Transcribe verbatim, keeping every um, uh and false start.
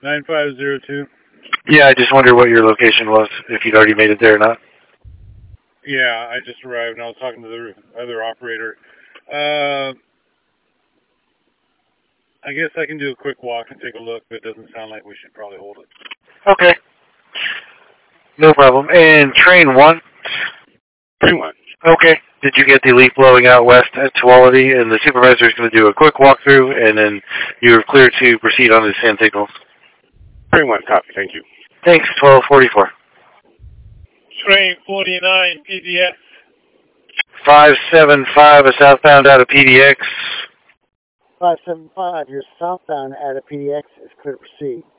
nine five zero two. Yeah, I just wondered what your location was, if you'd already made it there or not. Yeah, I just arrived and I was talking to the other operator. Uh, I guess I can do a quick walk and take a look, but it doesn't sound like we should probably hold it. Okay. No problem. And train one? Train one. Okay. Did you get the leaf blowing out west at Tuolity? And the supervisor is going to do a quick walkthrough, and then you're clear to proceed on his hand signals. Train one, copy. Thank you. Thanks, twelve forty-four. Train forty-nine, P D X. five seven five, a southbound out of P D X. five seven five, you're southbound out of P D X is clear to proceed.